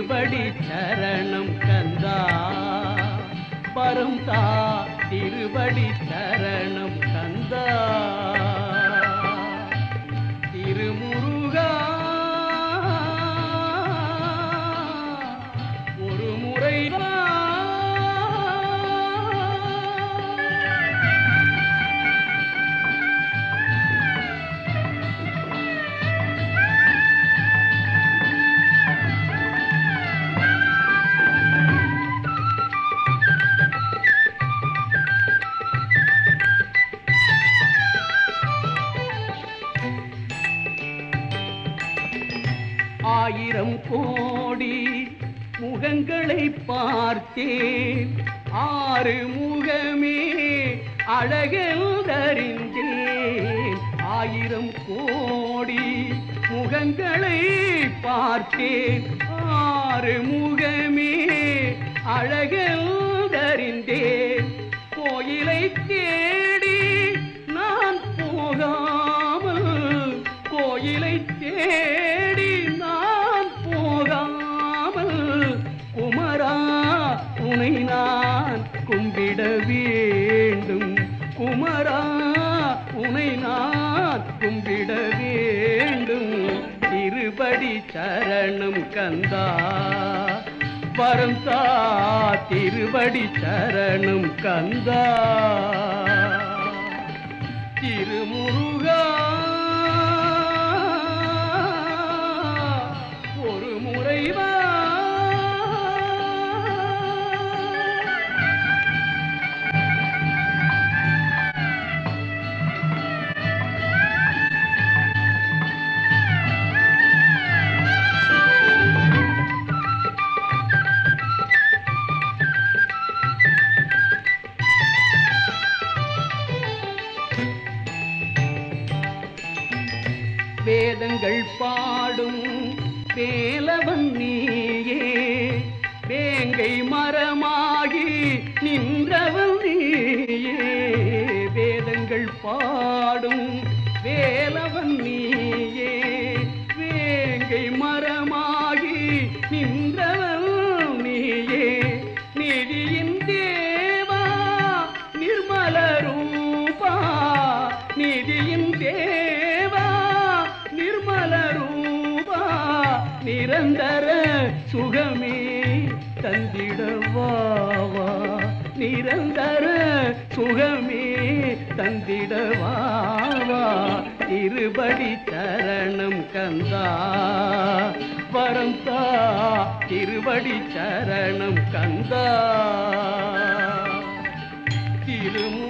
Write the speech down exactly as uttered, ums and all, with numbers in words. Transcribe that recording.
திருவடி சரணம் கந்தா வரம் தா திருவடி சரணம் கந்தா திருமுருகா ஒரு முறை ஆயிரம் கோடி முகங்களை பார்த்தேன் ஆறு முகமே அழகென்றறிந்தேன் ஆயிரம் கோடி முகங்களை பார்த்தேன் ஆறு முகமே அழகென்றறிந்தேன் கோயிலை தேடி நான் போகாமல் கோயிலை தேடி குமரா உனை நான் கும்பிட வேண்டும் குமரா உனை நான் கும்பிட வேண்டும் திருப்படி சரணம் கந்தா வரம் தா திருவடி சரணம் கந்தா திருமுருகா ஒரு முறைவா வேதங்கள் பாடும் வேலவன் நீயே வேங்கை மரமாகி நின்றவன் நீயே வேதங்கள் பாடும் வேலவன் நீயே வேங்கை மரமாகி நின்றவன் நீயே நிதியின் தேவா நிர்மல ரூபா நிதியின் தேவா நிர்மல ரூபா நிரந்தர சுகமே தந்திடவாவா நிரந்தர சுகமே தந்திடவாவா திருபடி சரணம் கந்தா வரம் தா திருபடி சரணம் கந்தா திரு